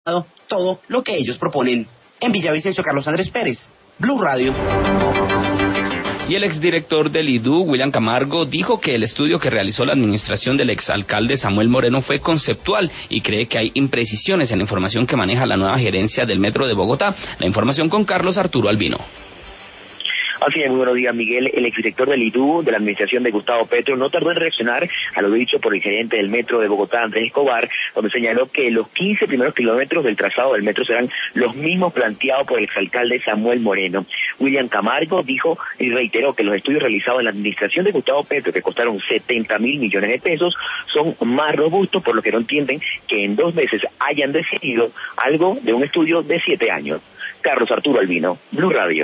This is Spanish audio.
todo lo que ellos proponen. En Villavicencio, Carlos Andrés Pérez, Blue Radio. Y el exdirector del IDU, William Camargo, dijo que el estudio que realizó la administración del exalcalde Samuel Moreno fue conceptual y cree que hay imprecisiones en la información que maneja la nueva gerencia del Metro de Bogotá. La información con Carlos Arturo Albino. Así es, muy buenos días, Miguel. El exdirector del IDU, de la administración de Gustavo Petro, no tardó en reaccionar a lo dicho por el gerente del Metro de Bogotá, Andrés Escobar, donde señaló que los 15 primeros kilómetros del trazado del metro serán los mismos planteados por el exalcalde Samuel Moreno. William Camargo dijo y reiteró que los estudios realizados en la administración de Gustavo Petro, que costaron 70.000 millones de pesos, son más robustos, por lo que no entienden que en 2 meses hayan decidido algo de un estudio de 7 años. Carlos Arturo Albino, Blue Radio.